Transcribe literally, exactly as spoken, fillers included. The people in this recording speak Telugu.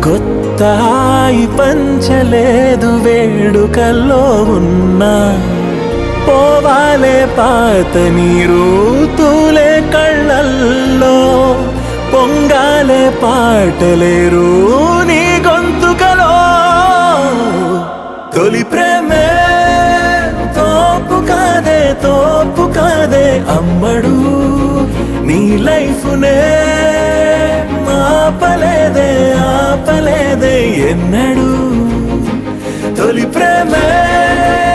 కొత్త హాయి పంచలేదు వేడుకల్లో ఉన్నా పోవాలే పాత నీరు తూలే కళ్ళల్లో పొంగాలే పాటలేరు నీ గొంతుకలో తొలి ప్రేమే తోపు కాదే తోపు కాదే అమ్మడు నీ లైఫ్నే ఆపలేదే ఆపలేదే ఎన్నడు తొలి ప్రేమే